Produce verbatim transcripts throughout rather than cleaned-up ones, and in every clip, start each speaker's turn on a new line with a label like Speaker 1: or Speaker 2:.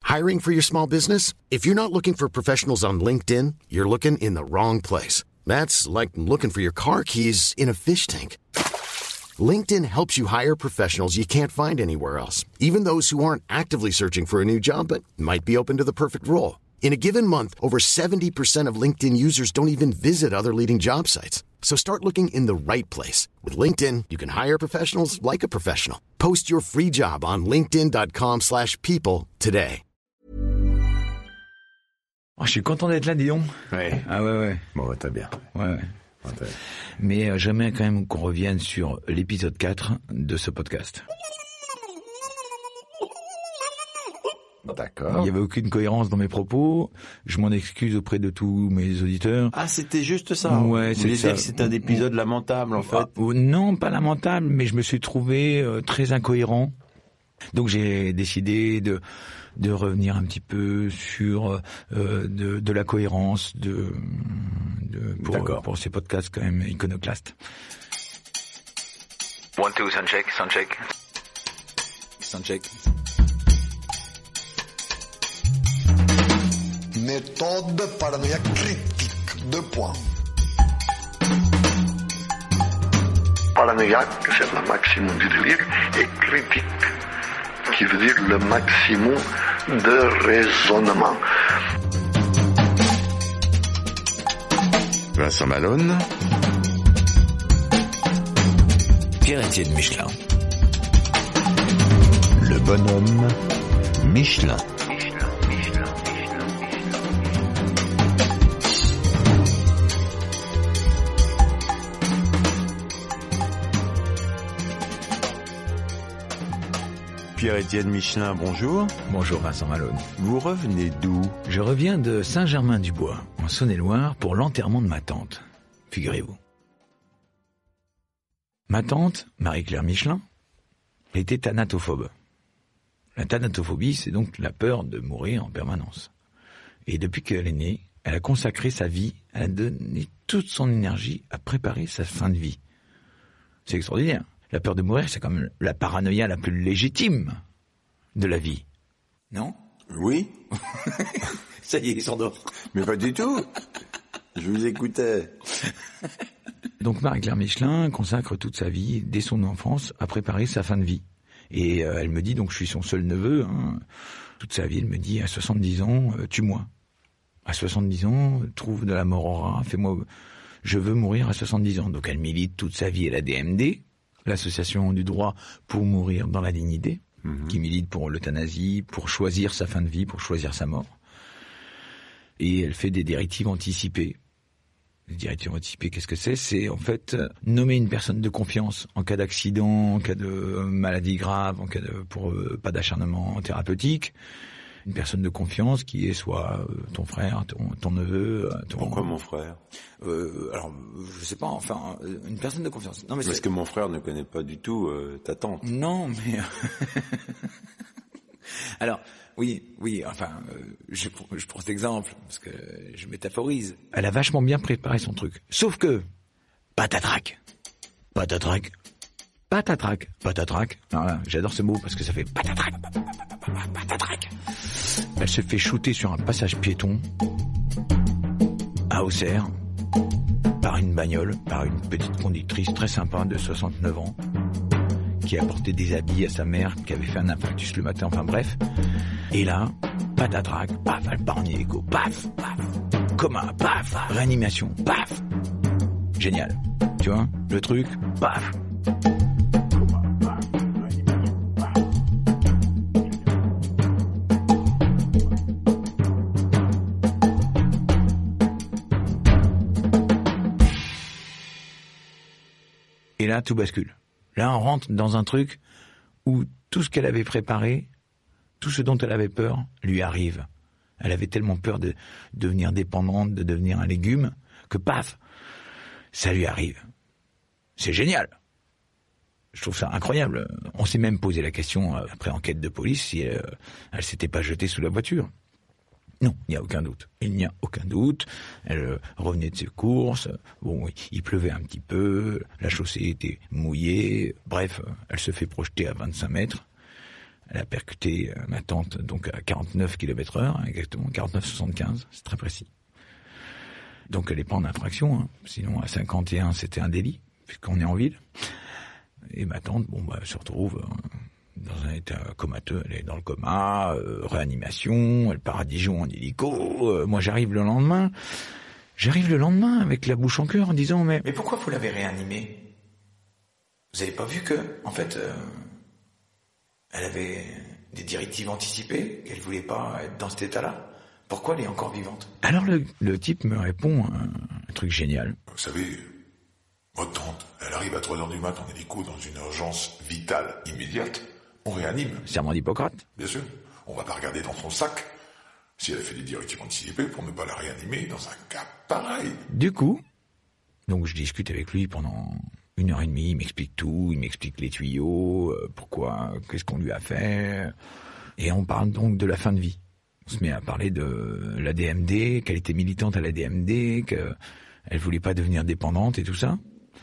Speaker 1: Hiring for your small business? If you're not looking for professionals on LinkedIn, you're looking in the wrong place. That's like looking for your car keys in a fish tank. LinkedIn helps you hire professionals you can't find anywhere else, even those who aren't actively searching for a new job but might be open to the perfect role. In a given month, over seventy percent of LinkedIn users don't even visit other leading job sites. So start looking in the right place. With LinkedIn, you can hire professionals like a professional. Post your free job on linkedin.com slash people today.
Speaker 2: Oh, je suis content d'être là, dis donc.
Speaker 3: Ouais.
Speaker 2: Ah ouais, ouais.
Speaker 3: Bon, bah, t'as bien.
Speaker 2: Ouais, ouais.
Speaker 3: Ouais, t'as...
Speaker 2: Mais euh, j'aimerais quand même qu'on revienne sur l'épisode quatre de ce podcast.
Speaker 3: D'accord.
Speaker 2: Il n'y avait aucune cohérence dans mes propos. Je m'en excuse auprès de tous mes auditeurs.
Speaker 3: Ah, c'était juste ça.
Speaker 2: Ouais,
Speaker 3: Vous
Speaker 2: c'est
Speaker 3: voulez
Speaker 2: ça.
Speaker 3: dire que c'est un épisode lamentable, en fait.
Speaker 2: Ah, non, pas lamentable, mais je me suis trouvé euh, très incohérent. Donc j'ai décidé de de revenir un petit peu sur euh, de, de la cohérence de, de pour,
Speaker 3: D'accord.
Speaker 2: pour ces podcasts quand même iconoclastes.
Speaker 4: One, two, soundcheck, soundcheck.
Speaker 2: Soundcheck.
Speaker 5: Méthode paranoïaque critique. Deux points. Paranoïaque, c'est le maximum du délire, et critique, qui veut dire le maximum de raisonnement.
Speaker 3: Vincent Malone.
Speaker 2: Pierre-Étienne Michelin.
Speaker 6: Le bonhomme Michelin.
Speaker 3: Pierre-Étienne Michelin, bonjour.
Speaker 2: Bonjour Vincent Malone.
Speaker 3: Vous revenez d'où?
Speaker 2: Je reviens de Saint-Germain-du-Bois, en Saône-et-Loire, pour l'enterrement de ma tante, figurez-vous. Ma tante, Marie-Claire Michelin, était thanatophobe. La thanatophobie, c'est donc la peur de mourir en permanence. Et depuis qu'elle est née, elle a consacré sa vie, elle a donné toute son énergie à préparer sa fin de vie. C'est extraordinaire. La peur de mourir, c'est quand même la paranoïa la plus légitime de la vie. Non?
Speaker 3: Oui.
Speaker 2: Ça y est, il s'endort.
Speaker 3: Mais pas du tout. Je vous écoutais.
Speaker 2: Donc Marie-Claire Michelin consacre toute sa vie, dès son enfance, à préparer sa fin de vie. Et euh, elle me dit, donc je suis son seul neveu, hein, toute sa vie, elle me dit, à soixante-dix ans, euh, tue-moi. À soixante-dix ans, trouve de la mort au rat, fais-moi... Je veux mourir à soixante-dix ans. Donc elle milite toute sa vie à la D M D, l'association du droit pour mourir dans la dignité, mmh. qui milite pour l'euthanasie, pour choisir sa fin de vie, pour choisir sa mort. Et elle fait des directives anticipées. Les directives anticipées, qu'est-ce que c'est? C'est en fait nommer une personne de confiance en cas d'accident, en cas de maladie grave, en cas de pour euh, pas d'acharnement thérapeutique. Une personne de confiance qui est soit euh, ton frère, ton, ton neveu. Ton...
Speaker 3: Pourquoi mon frère?
Speaker 2: euh, Alors, je sais pas. Enfin, une personne de confiance. Non, mais
Speaker 3: parce
Speaker 2: c'est...
Speaker 3: que mon frère ne connaît pas du tout euh, ta tante.
Speaker 2: Non, mais alors. Oui, oui, enfin, euh, je, je prends cet exemple, parce que je métaphorise. Elle a vachement bien préparé son truc. Sauf que, patatrac, patatrac, patatrac, patatrac. Voilà, j'adore ce mot parce que ça fait patatrac, patatrac. Elle se fait shooter sur un passage piéton, à Auxerre, par une bagnole, par une petite conductrice très sympa de soixante-neuf ans, qui a apporté des habits à sa mère, qui avait fait un infarctus le matin, enfin bref. Et là, patatrac, paf, elle part en hélico, paf, paf, coma, paf, réanimation, paf. Génial. Tu vois, le truc, paf. Et là, tout bascule. Là, on rentre dans un truc où tout ce qu'elle avait préparé, tout ce dont elle avait peur, lui arrive. Elle avait tellement peur de devenir dépendante, de devenir un légume, que paf, ça lui arrive. C'est génial. Je trouve ça incroyable. On s'est même posé la question, après enquête de police, si elle, elle s'était pas jetée sous la voiture. Non, il n'y a aucun doute. Il n'y a aucun doute. Elle revenait de ses courses. Bon, il pleuvait un petit peu. La chaussée était mouillée. Bref, elle se fait projeter à vingt-cinq mètres. Elle a percuté euh, ma tante donc à quarante-neuf kilomètres heure, exactement quarante-neuf soixante-quinze, c'est très précis. Donc elle n'est pas en infraction, hein. Sinon à cinquante et un c'était un délit, puisqu'on est en ville. Et ma tante, bon bah, se retrouve euh, dans un état comateux, elle est dans le coma, euh, réanimation, elle part à Dijon en hélico. Euh, moi j'arrive le lendemain, j'arrive le lendemain avec la bouche en cœur en disant mais mais pourquoi vous l'avez réanimée ? Vous avez pas vu que, en fait, euh, elle avait des directives anticipées, qu'elle voulait pas être dans cet état-là. Pourquoi elle est encore vivante ? Alors le, le type me répond un, un truc génial.
Speaker 4: Vous savez, votre tante, elle arrive à trois heures du matin en hélico dans une urgence vitale immédiate. On réanime.
Speaker 2: Serment d'Hippocrate ?
Speaker 4: Bien sûr. On va pas regarder dans son sac si elle a fait des directives anticipées pour ne pas la réanimer dans un cas pareil.
Speaker 2: Du coup, donc je discute avec lui pendant une heure et demie, il m'explique tout, il m'explique les tuyaux, euh, pourquoi, qu'est-ce qu'on lui a fait. Et on parle donc de la fin de vie. On se met à parler de l'A D M D, qu'elle était militante à l'A D M D, qu'elle voulait pas devenir dépendante et tout ça.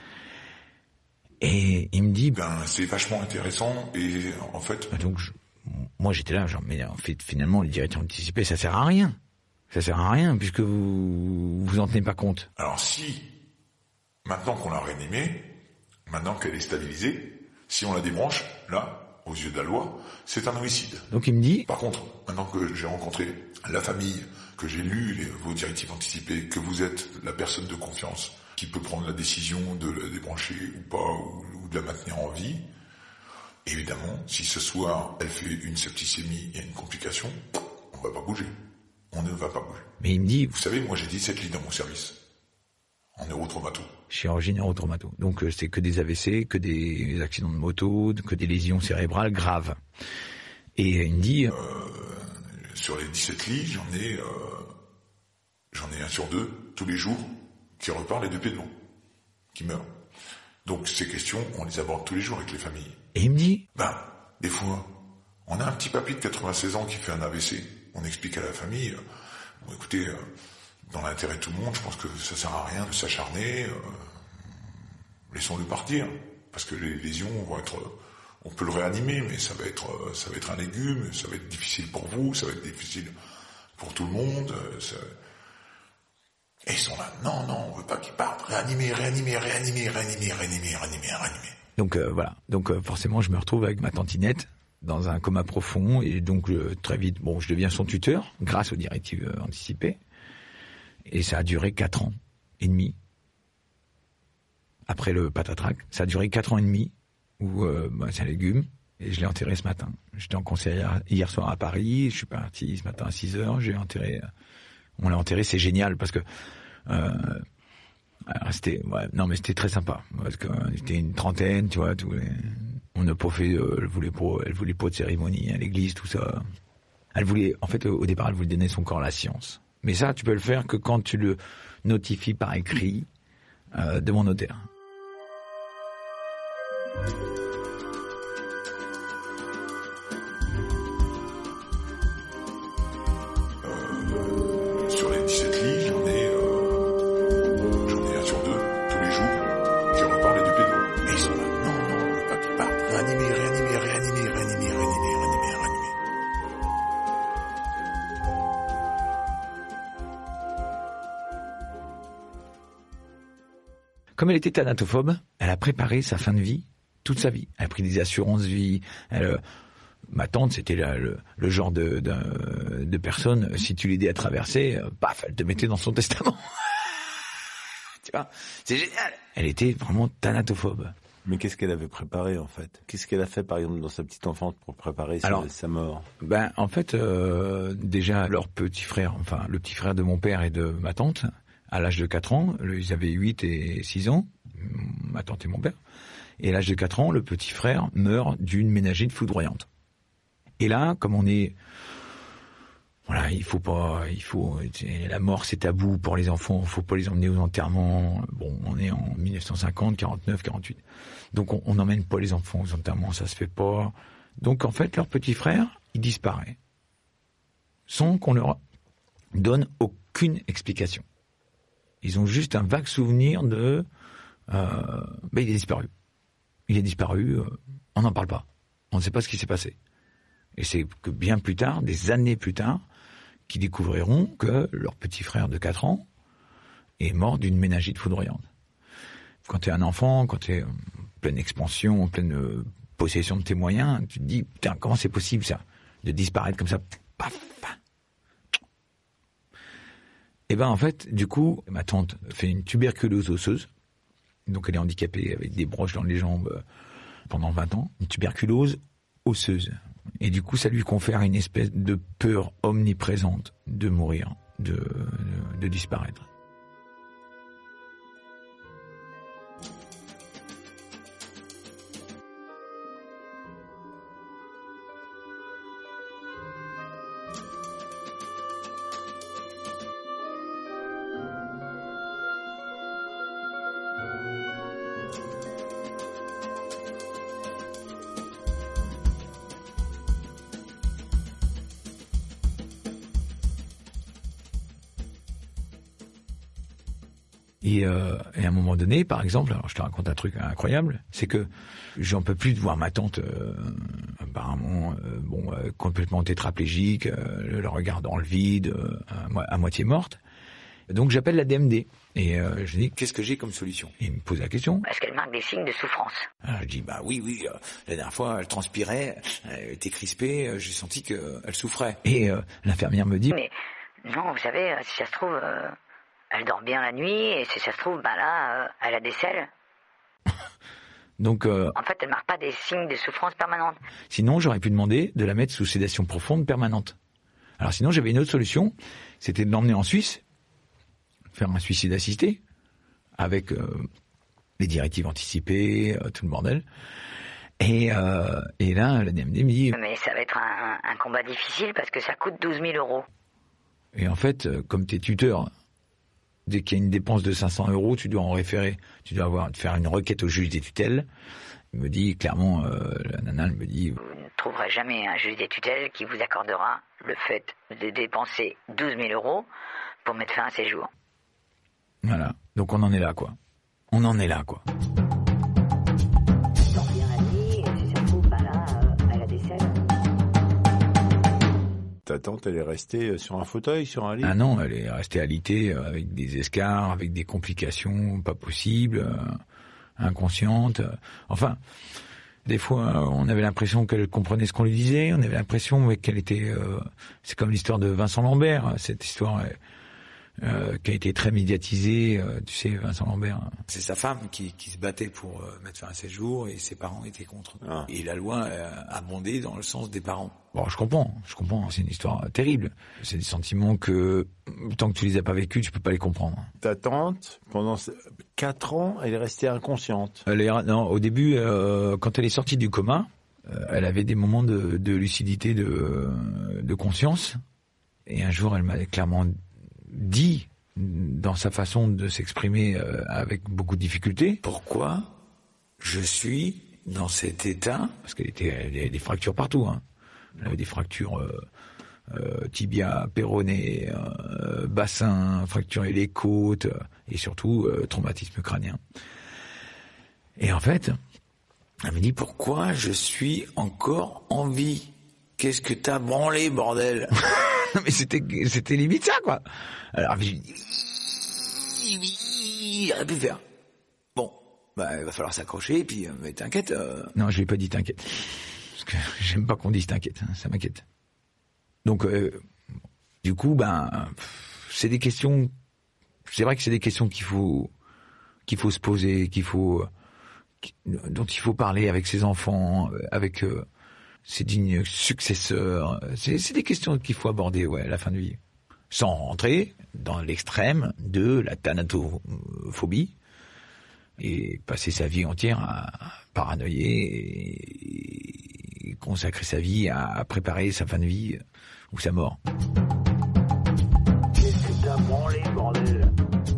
Speaker 2: Et il me dit...
Speaker 4: Ben, c'est vachement intéressant et en fait...
Speaker 2: Donc, je, moi j'étais là, genre, mais en fait, finalement, les directives anticipées, ça sert à rien. Ça sert à rien, puisque vous vous en tenez pas compte.
Speaker 4: Alors si, maintenant qu'on l'a réanimée, maintenant qu'elle est stabilisée, si on la débranche, là, aux yeux de la loi, c'est un homicide.
Speaker 2: Donc il me dit...
Speaker 4: Par contre, maintenant que j'ai rencontré la famille, que j'ai lu les, vos directives anticipées, que vous êtes la personne de confiance qui peut prendre la décision de la débrancher ou pas, ou, ou de la maintenir en vie, évidemment, si ce soir elle fait une septicémie et une complication, on va pas bouger. On ne va pas bouger.
Speaker 2: Mais il me dit...
Speaker 4: Vous savez, moi j'ai dix-sept lits dans mon service. En neurotraumato.
Speaker 2: Chirurgie neurotraumato. Donc euh, c'est que des A V C, que des accidents de moto, que des lésions cérébrales graves. Et il me dit...
Speaker 4: Euh, sur les dix-sept lits, j'en ai... Euh, j'en ai un sur deux, tous les jours, qui repart les deux pieds devant, qui meurt. Donc ces questions, on les aborde tous les jours avec les familles.
Speaker 2: Et il me dit...
Speaker 4: Ben, des fois, on a un petit papy de quatre-vingt-seize ans qui fait un A V C. On explique à la famille, euh, bon écoutez... Euh, dans l'intérêt de tout le monde, je pense que ça sert à rien de s'acharner. Euh, laissons-le partir, parce que les lésions vont être. On peut le réanimer, mais ça va être, ça va être un légume, ça va être difficile pour vous, ça va être difficile pour tout le monde. Ça... Et ils sont là. Non, non, on veut pas qu'ils partent. Réanimer, réanimer, réanimer, réanimer, réanimer, réanimer, réanimer.
Speaker 2: Donc euh, voilà. Donc euh, forcément, je me retrouve avec ma tantinette dans un coma profond, et donc euh, très vite, bon, je deviens son tuteur grâce aux directives euh, anticipées. Et ça a duré quatre ans et demi. Après le patatrac, ça a duré quatre ans et demi, où euh, bah, c'est un légume, et je l'ai enterré ce matin. J'étais en concert hier soir à Paris, je suis parti ce matin à six heures, j'ai enterré, on l'a enterré, c'est génial, parce que, euh, alors c'était, ouais, non mais c'était très sympa, parce que euh, c'était une trentaine, tu vois, tous les, on n'a pas fait, euh, elle voulait pas, elle voulait pas de cérémonie à l'église, tout ça. Elle voulait, en fait, au départ, elle voulait donner son corps à la science. Mais ça, tu peux le faire que quand tu le notifies par écrit euh, de mon notaire.
Speaker 4: Euh, sur les dix-sept lits, j'en ai, euh, j'en ai un sur deux, tous les jours, qui repart les deux pieds devant. Et ils sont là. Non, non, on veut pas qu'ils partent. Réanimer, réanimer, réanimer, réanimer, réanimer, réanimer, réanimer.
Speaker 2: Comme elle était thanatophobe, elle a préparé sa fin de vie toute sa vie. Elle a pris des assurances vie. Elle, euh, ma tante, c'était la, le, le genre de, de, de personne, si tu l'aidais à traverser, euh, paf, elle te mettait dans son testament. Tu vois, c'est génial. Elle était vraiment thanatophobe.
Speaker 3: Mais qu'est-ce qu'elle avait préparé en fait ? Qu'est-ce qu'elle a fait par exemple dans sa petite enfance pour préparer sa,
Speaker 2: Alors,
Speaker 3: sa mort ?
Speaker 2: Ben en fait, euh, déjà leur petit frère, enfin le petit frère de mon père et de ma tante, à l'âge de quatre ans, ils avaient huit et six ans, ma tante et mon père, et à l'âge de quatre ans, le petit frère meurt d'une méningite foudroyante. Et là, comme on est... Voilà, il faut pas... il faut la mort, c'est tabou pour les enfants, il faut pas les emmener aux enterrements. Bon, on est en mille neuf cent cinquante, quarante-neuf, quarante-huit. Donc on n'emmène pas les enfants aux enterrements, ça se fait pas. Donc en fait, leur petit frère, il disparaît. Sans qu'on leur donne aucune explication. Ils ont juste un vague souvenir de... Euh, ben il est disparu. Il est disparu, euh, on n'en parle pas. On ne sait pas ce qui s'est passé. Et c'est que bien plus tard, des années plus tard, qu'ils découvriront que leur petit frère de quatre ans est mort d'une méningite foudroyante. Quand tu es un enfant, quand tu es en pleine expansion, en pleine possession de tes moyens, tu te dis, putain, comment c'est possible ça, de disparaître comme ça, paf, paf. Et ben en fait, du coup, ma tante fait une tuberculose osseuse, donc elle est handicapée avec des broches dans les jambes pendant vingt ans, une tuberculose osseuse. Et du coup, ça lui confère une espèce de peur omniprésente de mourir, de, de, de disparaître. Et, euh, et à un moment donné, par exemple, alors je te raconte un truc incroyable, c'est que j'en peux plus de voir ma tante, euh, apparemment, euh, bon, euh, complètement tétraplégique, euh, le regard dans le vide, euh, à, mo- à moitié morte. Donc j'appelle la D M D et euh, je dis qu'est-ce que j'ai comme solution. Et il me pose la question.
Speaker 7: Est-ce qu'elle marque des signes de souffrance?
Speaker 2: Alors je dis bah oui oui, euh, la dernière fois elle transpirait, elle était crispée, euh, j'ai senti qu'elle souffrait. Et euh, l'infirmière me dit
Speaker 7: Mais non, vous savez, si ça se trouve, euh, elle dort bien la nuit et si ça se trouve, bah là, euh, elle a des selles.
Speaker 2: donc euh,
Speaker 7: En fait, elle marque pas des signes de souffrance permanente.
Speaker 2: sinon j'aurais pu demander de la mettre sous sédation profonde permanente. Alors sinon j'avais une autre solution, c'était de l'emmener en Suisse, faire un suicide assisté, avec euh, les directives anticipées, euh, tout le bordel. Et, euh, et là, la D M D me dit...
Speaker 7: Mais ça va être un, un combat difficile parce que ça coûte douze mille euros.
Speaker 2: Et en fait, euh, comme t'es tuteur, dès qu'il y a une dépense de cinq cents euros, tu dois en référer. Tu dois avoir faire une requête au juge des tutelles. Il me dit clairement, euh, la nana, elle me dit...
Speaker 7: Vous ne trouverez jamais un juge des tutelles qui vous accordera le fait de dépenser douze mille euros pour mettre fin à ses jours.
Speaker 2: Voilà. Donc on en est là, quoi. On en est là, quoi.
Speaker 7: Elle dort bien la nuit et si ça se trouve, bah là, euh, elle a des selles.
Speaker 3: Ta tante, elle est restée sur un fauteuil, sur un lit?
Speaker 2: Ah non, elle est restée alitée euh, avec des escarres, avec des complications pas possibles, euh, inconsciente. euh. Enfin, des fois, euh, on avait l'impression qu'elle comprenait ce qu'on lui disait. On avait l'impression ouais, qu'elle était... Euh, c'est comme l'histoire de Vincent Lambert, cette histoire... Euh, Euh, qui a été très médiatisé, euh, tu sais, Vincent Lambert. C'est sa femme qui, qui se battait pour euh, mettre fin à ses jours et ses parents étaient contre. Ah. Et la loi euh, a abondé dans le sens des parents. Bon, je comprends, je comprends, c'est une histoire terrible. C'est des sentiments que, tant que tu les as pas vécus, tu peux pas les comprendre.
Speaker 3: Ta tante, pendant quatre ans, elle est restée inconsciente.
Speaker 2: Elle est, non, au début, euh, quand elle est sortie du coma, euh, elle avait des moments de, de lucidité, de, de conscience. Et un jour, elle m'a clairement dit, dans sa façon de s'exprimer euh, avec beaucoup de difficulté, pourquoi je suis dans cet état, parce qu'elle était, elle avait des fractures partout, hein. Elle avait des fractures euh, euh, tibia, péroné, euh, bassin, fracturé les côtes, euh, et surtout euh, traumatisme crânien. Et en fait, elle me dit pourquoi je suis encore en vie. Qu'est-ce que t'as branlé, bordel? Mais c'était, c'était limite ça, quoi. Alors, je lui dis, il aurait pu faire. Bon, bah, il va falloir s'accrocher, et puis, mais t'inquiète. Euh... Non, je lui ai pas dit t'inquiète. Parce que j'aime pas qu'on dise t'inquiète, hein, ça m'inquiète. Donc, euh, du coup, ben, c'est des questions, c'est vrai que c'est des questions qu'il faut, qu'il faut se poser, qu'il faut, dont il faut parler avec ses enfants, avec, euh, ses dignes successeurs. C'est, c'est des questions qu'il faut aborder, ouais, à la fin de vie. Sans rentrer dans l'extrême de la thanatophobie et passer sa vie entière à paranoïer et consacrer sa vie à préparer sa fin de vie ou sa mort.
Speaker 7: Qu'est-ce que t'as branlé, bordel?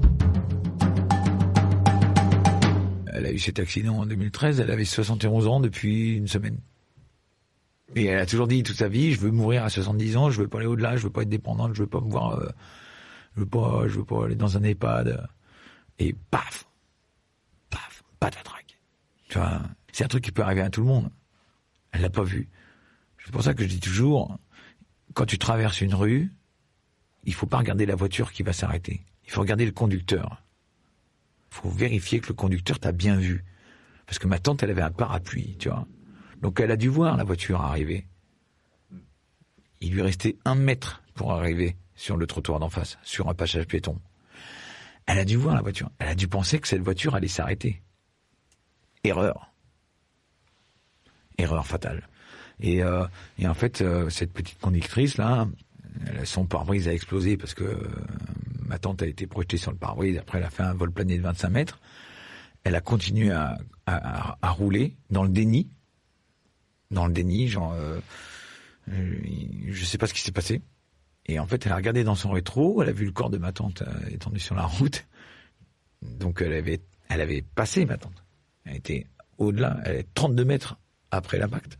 Speaker 2: Elle a eu cet accident en deux mille treize, elle avait soixante et onze ans depuis une semaine. Et elle a toujours dit toute sa vie, je veux mourir à soixante-dix ans, je veux pas aller au-delà, je veux pas être dépendante, je veux pas pouvoir, euh, je veux pas, je veux pas aller dans un EHPAD. Et paf, paf, patatrac. Tu vois, c'est un truc qui peut arriver à tout le monde. Elle l'a pas vu. C'est pour ça que je dis toujours, quand tu traverses une rue, il faut pas regarder la voiture qui va s'arrêter. Il faut regarder le conducteur. Il faut vérifier que le conducteur t'a bien vu. Parce que ma tante, elle avait un parapluie, tu vois. Donc elle a dû voir la voiture arriver. Il lui restait un mètre pour arriver sur le trottoir d'en face, sur un passage piéton. Elle a dû voir la voiture. Elle a dû penser que cette voiture allait s'arrêter. Erreur. Erreur fatale. Et, euh, et en fait, euh, cette petite conductrice, là, elle, son pare-brise a explosé parce que euh, ma tante a été projetée sur le pare-brise. Après, elle a fait un vol plané de vingt-cinq mètres. Elle a continué à, à, à rouler dans le déni. Dans le déni, genre... Euh, je sais pas ce qui s'est passé. Et en fait, elle a regardé dans son rétro, elle a vu le corps de ma tante euh, étendu sur la route. Donc elle avait, elle avait passé ma tante. Elle était au-delà, elle est trente-deux mètres après l'impact.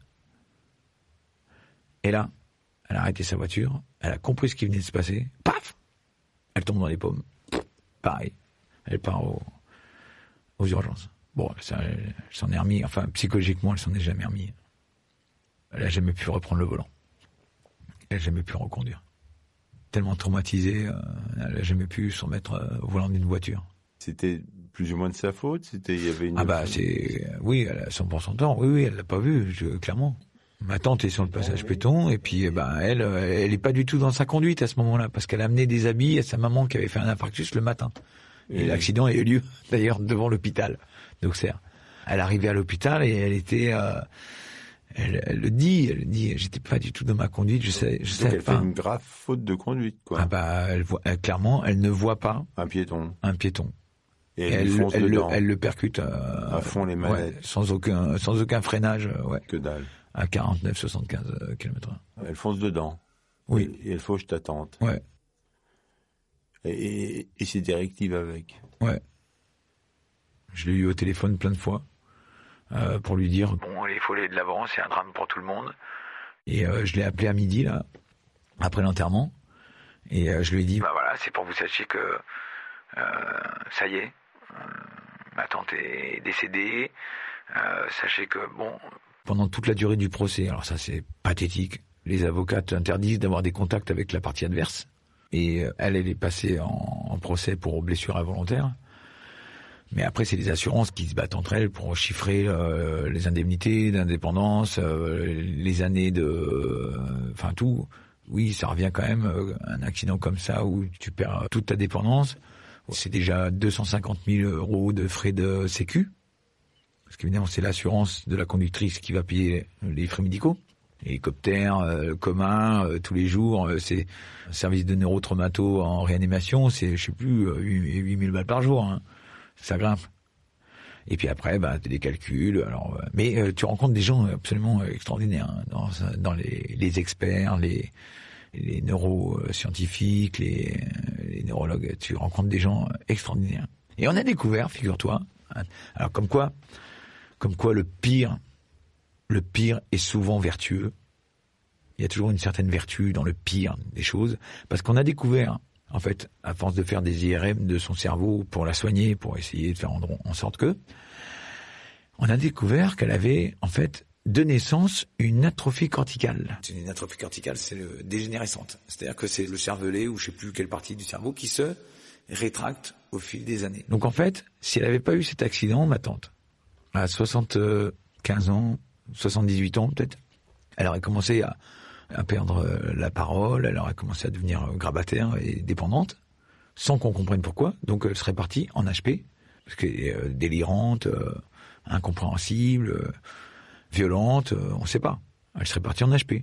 Speaker 2: Et là, elle a arrêté sa voiture, elle a compris ce qui venait de se passer. Paf! Elle tombe dans les pommes. Pareil. Elle part au, aux urgences. Bon, ça, elle s'en est remis, enfin psychologiquement, elle s'en est jamais remis. Elle a jamais pu reprendre le volant. Elle n'a jamais pu reconduire. Tellement traumatisée, euh, elle n'a jamais pu se remettre euh, au volant d'une voiture.
Speaker 3: C'était plus ou moins de sa faute. C'était, il y avait une.
Speaker 2: Ah bah c'est, euh, oui, elle a cent pour cent de temps. Oui, oui, elle l'a pas vu, je, clairement. Ma tante est sur le passage péton et puis, bah elle, elle est pas du tout dans sa conduite à ce moment-là parce qu'elle a amené des habits à sa maman qui avait fait un infarctus le matin. Et, et l'accident a eu lieu d'ailleurs devant l'hôpital d'Auxerre. Elle arrivait à l'hôpital et elle était. Euh, Elle, elle le dit, elle dit, j'étais pas du tout dans ma conduite, je sais, je sais
Speaker 3: elle
Speaker 2: pas.
Speaker 3: fait une grave faute de conduite, quoi.
Speaker 2: Ah bah, elle voit, elle, clairement, elle ne voit pas
Speaker 3: un piéton.
Speaker 2: Un piéton.
Speaker 3: Et
Speaker 2: elle,
Speaker 3: elle, fonce
Speaker 2: elle,
Speaker 3: dedans.
Speaker 2: Le, elle le percute euh,
Speaker 3: à fond les manettes,
Speaker 2: ouais, sans aucun, sans aucun freinage, ouais.
Speaker 3: Que dalle.
Speaker 2: À quarante-neuf soixante-quinze kilomètres heure.
Speaker 3: Elle fonce dedans.
Speaker 2: Oui.
Speaker 3: Et elle fauche ta tante.
Speaker 2: Ouais.
Speaker 3: Et, et, et c'est directive avec.
Speaker 2: Ouais. Je l'ai eu au téléphone plein de fois. Euh, pour lui dire bon, il faut aller de l'avant, c'est un drame pour tout le monde. Et euh, je l'ai appelé à midi là, après l'enterrement, et euh, je lui ai dit bah voilà, c'est pour que vous sachiez que euh, ça y est, euh, ma tante est décédée. Euh, sachez que bon, pendant toute la durée du procès, alors ça c'est pathétique, les avocats interdisent d'avoir des contacts avec la partie adverse. Et euh, elle, elle est passée en, en procès pour blessure involontaire. Mais après, c'est les assurances qui se battent entre elles pour chiffrer euh, les indemnités d'indépendance, euh, les années de... Enfin, euh, tout. Oui, ça revient quand même, euh, un accident comme ça où tu perds toute ta dépendance. C'est déjà deux cent cinquante mille euros de frais de sécu. Parce qu'évidemment, c'est l'assurance de la conductrice qui va payer les frais médicaux. Hélicoptère, euh, commun, euh, tous les jours, euh, c'est un service de neurotraumato en réanimation, c'est, je sais plus, euh, huit mille balles par jour, hein. Ça grimpe. Et puis après, bah, t'as des calculs. Alors, euh, mais euh, tu rencontres des gens absolument extraordinaires hein, dans, dans les, les experts, les, les neuroscientifiques, les, les neurologues. Tu rencontres des gens extraordinaires. Et on a découvert, figure-toi. Hein, alors comme quoi, comme quoi le pire, le pire est souvent vertueux. Il y a toujours une certaine vertu dans le pire des choses, parce qu'on a découvert. En fait, à force de faire des I R M de son cerveau pour la soigner, pour essayer de faire en sorte que, on a découvert qu'elle avait, en fait, de naissance, une atrophie corticale. Une atrophie corticale, c'est le dégénérescente. C'est-à-dire que c'est le cervelet, ou je sais plus quelle partie du cerveau, qui se rétracte au fil des années. Donc en fait, si elle n'avait pas eu cet accident, ma tante, à soixante-quinze ans, soixante-dix-huit ans peut-être, elle aurait commencé à... à perdre la parole, elle aurait commencé à devenir grabataire et dépendante, sans qu'on comprenne pourquoi. Donc elle serait partie en H P, parce qu'elle est euh, délirante, euh, incompréhensible, euh, violente, euh, on ne sait pas. Elle serait partie en H P.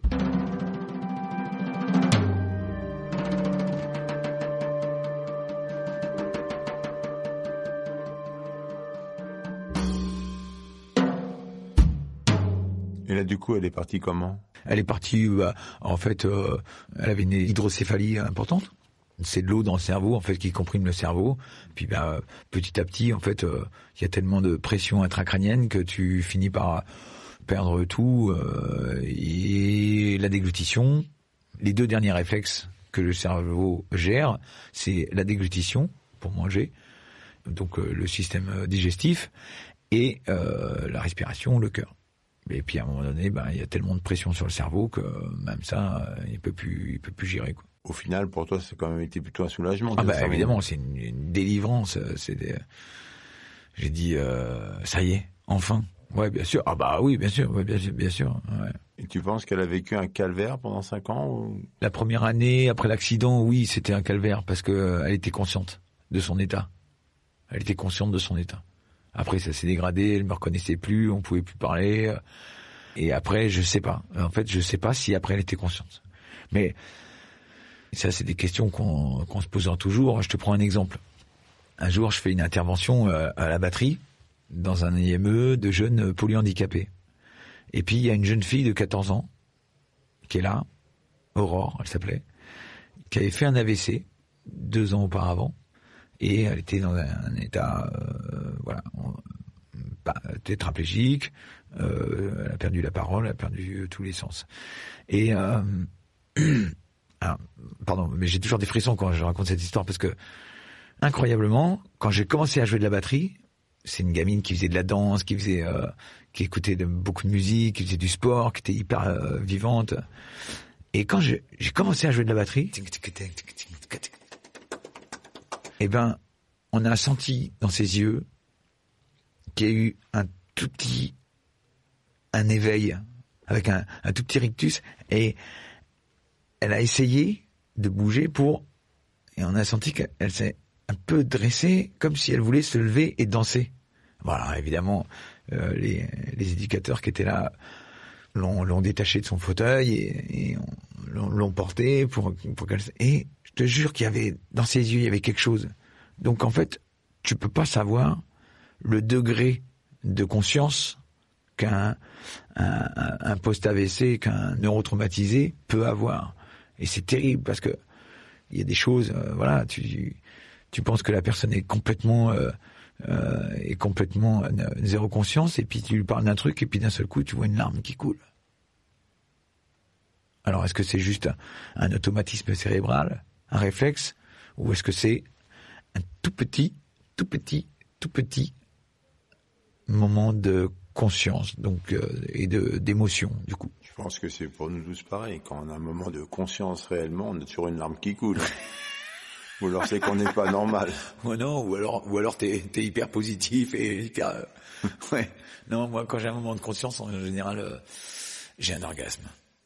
Speaker 3: Et là, du coup, elle est partie comment ?
Speaker 2: Elle est partie, bah, en fait, euh, elle avait une hydrocéphalie importante. C'est de l'eau dans le cerveau, en fait, qui comprime le cerveau. Puis, bah, petit à petit, en fait, il euh, y a tellement de pression intracrânienne que tu finis par perdre tout. Euh, et la déglutition, les deux derniers réflexes que le cerveau gère, c'est la déglutition, pour manger, donc euh, le système digestif, et euh, la respiration, le cœur. Et puis à un moment donné, ben il y a tellement de pression sur le cerveau que même ça, il peut plus, il peut plus gérer, quoi.
Speaker 3: Au final, pour toi, c'est quand même été plutôt un soulagement.
Speaker 2: Ah bah évidemment, c'est une, une délivrance. C'est des... J'ai dit, euh, ça y est, enfin. Ouais, bien sûr. Ah bah oui, bien sûr, ouais, bien sûr, bien sûr. Ouais.
Speaker 3: Et tu penses qu'elle a vécu un calvaire pendant cinq ans ou...
Speaker 2: La première année après l'accident, oui, c'était un calvaire parce que euh, elle était consciente de son état. Elle était consciente de son état. Après, ça s'est dégradé, elle me reconnaissait plus, on pouvait plus parler. Et après, je sais pas. En fait, je sais pas si après elle était consciente. Mais ça, c'est des questions qu'on, qu'on se posera toujours. Je te prends un exemple. Un jour, je fais une intervention à la batterie dans un I M E de jeunes polyhandicapés. Et puis, il y a une jeune fille de quatorze ans qui est là, Aurore, elle s'appelait, qui avait fait un A V C deux ans auparavant. Et elle était dans un, un état, euh, voilà, bah, tétraplégique. Euh, elle a perdu la parole, elle a perdu tous les sens. Et... Euh, Alors, pardon, mais j'ai toujours des frissons quand je raconte cette histoire parce que, incroyablement, quand j'ai commencé à jouer de la batterie, c'est une gamine qui faisait de la danse, qui faisait, euh, qui écoutait de, beaucoup de musique, qui faisait du sport, qui était hyper euh, vivante. Et quand j'ai, j'ai commencé à jouer de la batterie, eh ben, on a senti dans ses yeux qu'il y a eu un tout petit, un éveil avec un, un tout petit rictus et elle a essayé de bouger pour... Et on a senti qu'elle s'est un peu dressée, comme si elle voulait se lever et danser. Voilà, évidemment, euh, les, les éducateurs qui étaient là l'ont, l'ont détachée de son fauteuil et, et on, l'ont, l'ont portée pour, pour qu'elle... Et je te jure qu'il y avait... Dans ses yeux, il y avait quelque chose. Donc en fait, tu peux pas savoir le degré de conscience qu'un un, un, un post-A V C, qu'un neurotraumatisé peut avoir. Et c'est terrible parce que il y a des choses, euh, voilà, tu tu penses que la personne est complètement euh, euh, est complètement euh, zéro conscience et puis tu lui parles d'un truc et puis d'un seul coup tu vois une larme qui coule. Alors est-ce que c'est juste un, un automatisme cérébral, un réflexe, ou est-ce que c'est un tout petit, tout petit, tout petit moment de conscience, donc euh, et de d'émotion du coup.
Speaker 3: Je pense que c'est pour nous tous pareil. Quand on a un moment de conscience réellement, on a toujours une larme qui coule. Ou alors c'est qu'on n'est pas normal.
Speaker 2: Ou non, ou alors ou alors t'es t'es hyper positif et hyper. Euh, ouais. Non, moi quand j'ai un moment de conscience, en général, euh, j'ai un orgasme.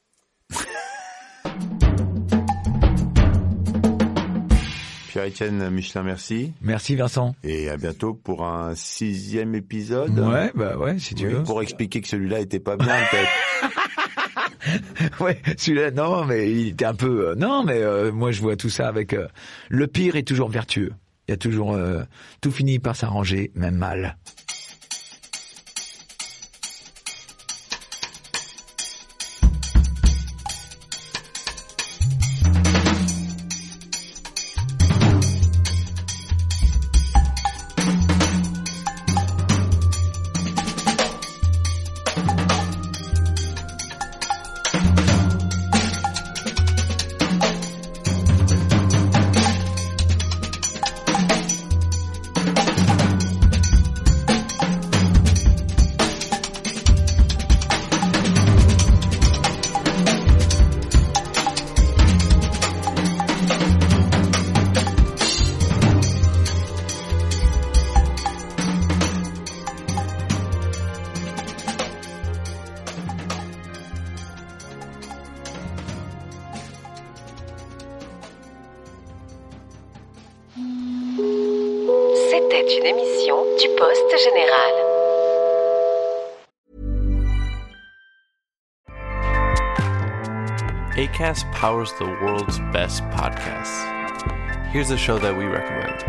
Speaker 3: Pierre-Étienne Michelin, merci.
Speaker 2: Merci Vincent.
Speaker 3: Et à bientôt pour un sixième épisode.
Speaker 2: Ouais, bah ouais, si tu
Speaker 3: oui,
Speaker 2: veux.
Speaker 3: Pour expliquer que celui-là était pas bien, peut-être.
Speaker 2: Ouais, celui-là, non, mais il était un peu... Euh, non, mais euh, moi, je vois tout ça avec... Euh, le pire est toujours vertueux. Il y a toujours... Euh, tout finit par s'arranger, même mal.
Speaker 8: C'était une émission du Poste Général.
Speaker 9: Acast powers the world's best podcasts. Here's a show that we recommend.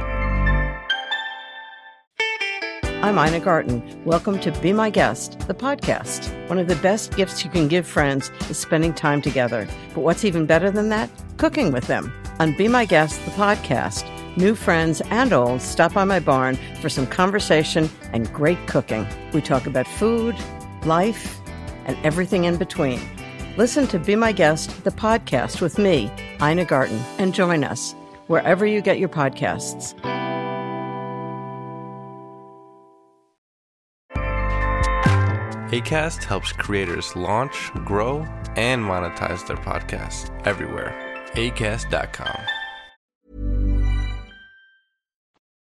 Speaker 10: I'm Ina Garten. Welcome to Be My Guest, the podcast. One of the best gifts you can give friends is spending time together. But what's even better than that? Cooking with them. On Be My Guest, the podcast, new friends and old stop by my barn for some conversation and great cooking. We talk about food, life, and everything in between. Listen to Be My Guest, the podcast with me, Ina Garten, and join us wherever you get your podcasts.
Speaker 9: Acast helps creators launch, grow, and monetize their podcasts everywhere. acast dot com.